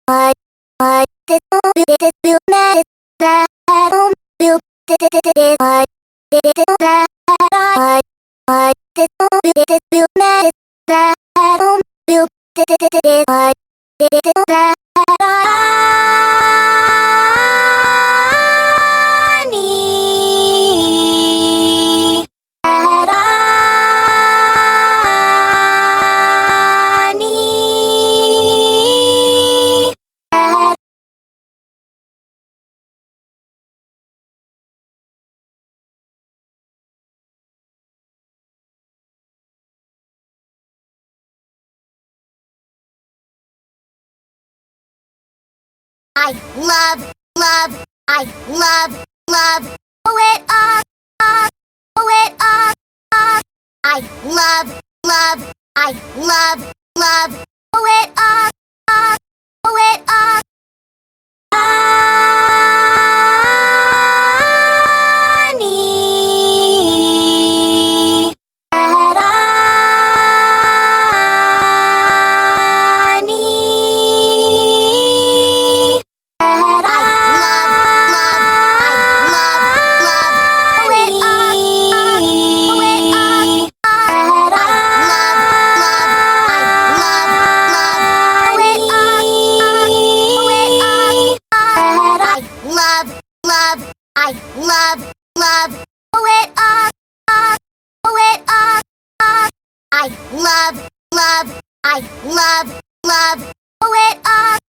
I love, love, I love, love, oh it up, oh it up. I love, love, I love, love, oh it up, oh it up. Honey, honey. I love, love, oh it up, oh it up. I love, love, I love, love, oh it up.